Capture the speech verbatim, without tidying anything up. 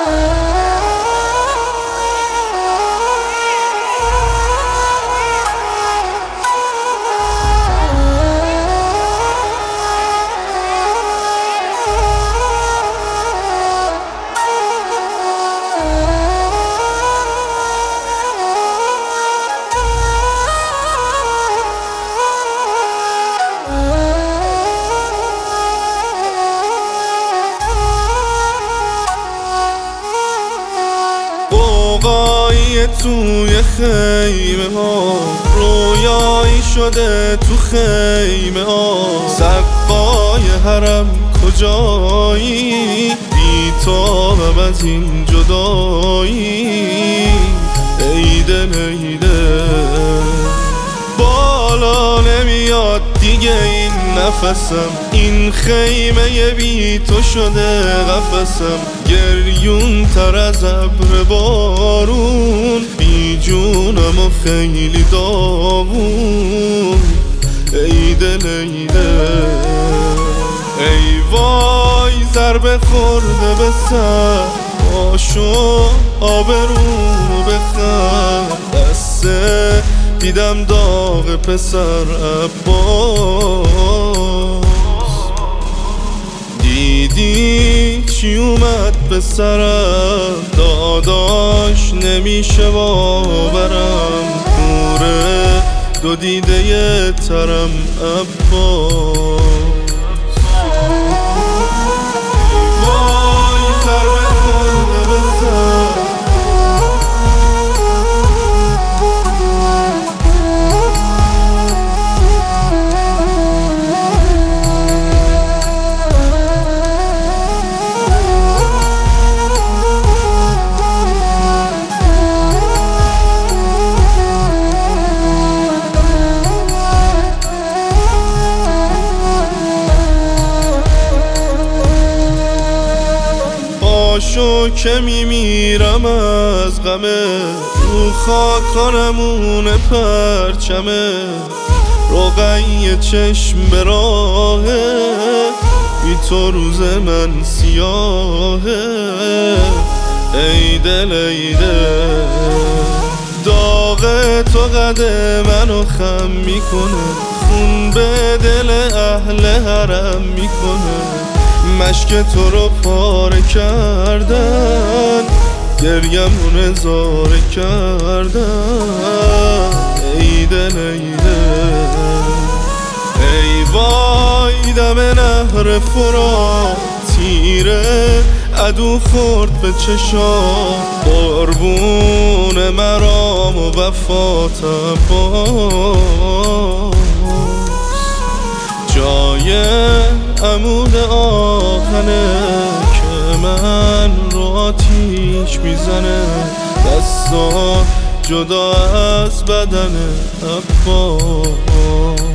قوقایی توی خیمه ها، رویایی شده تو خیمه ها. سقای حرم کجایی، بی‌تابم از این جدایی. ای دل ای دل، بالا نمیاد دیگه این نفسم. این خیمه بی تو شده قفسم. گریون تر از ابر بارون، بی جونم و خیلی داغون. ای دل ای دل، ای وای ضربه خورده به سر. باشو آبرونو بخر، دسته دیدم داغ پسر عباس. دیدی چی اومد به سرم، داداش نمیشه باورم. نور دو دیده ی ترم عباس. پاشو که میمیرم از غمه، رو خاکانمون پرچمه. روغنی چشم به راهه، بی تو روز من سیاهه. ای دل ای دل، داغ تو قد منو خم میکنه. خون به دل اهل حرم میکنه. مشک تو رو پاره کردن، گریمون نظاره کردن. ای دل ای دل، ای وای دم نهر فرات. تیره عدو خورد به چشام، قربون مرام و وفات عباس. جای عمود آهنه که من رو آتیش میزنه. دستا جدا از بدن عباس.